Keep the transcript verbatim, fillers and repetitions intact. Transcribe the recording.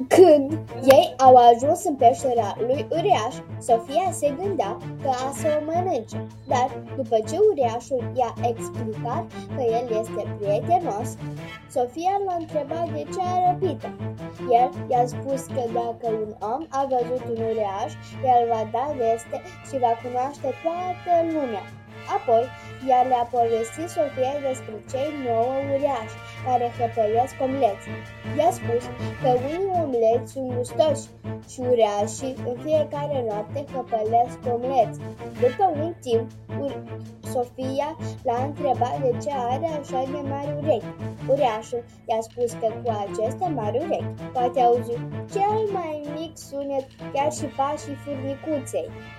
Când ei au ajuns în peștera lui Uriaș, Sofia se gândea că a să o mănânce, dar după ce Uriașul i-a explicat că el este prietenos, Sofia l-a întrebat de ce a răpit-o. El i-a spus că dacă un om a văzut un uriaș, el va da veste și va cunoaște toată lumea. Apoi, ea le-a povestit Sofiei despre cei nouă uriași care hăpăiesc omleți. I-a spus că unii omleți sunt gustoși și uriașii în fiecare noapte hăpălesc omleți. După un timp, Sofia l-a întrebat de ce are așa de mari urechi. Uriașul i-a spus că cu aceste mari urechi poate auzi cel mai mic sunet, chiar și pașii furnicuței.